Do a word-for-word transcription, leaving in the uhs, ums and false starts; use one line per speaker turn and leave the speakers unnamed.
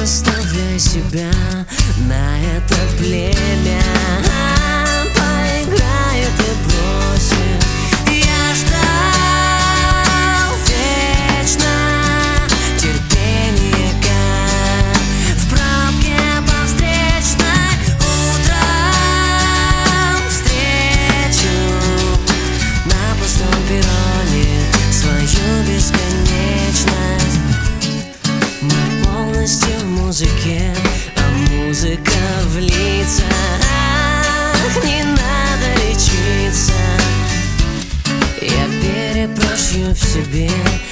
оставляй себя на это племя. Поиграет и бросит. Я ждал вечно терпение, как в пробке по встречной. Утром встречу на пустом перроне свою бесконечность. Мы полностью в музыке, а музыка в лицах. Не надо лечиться, я перепрошью в себе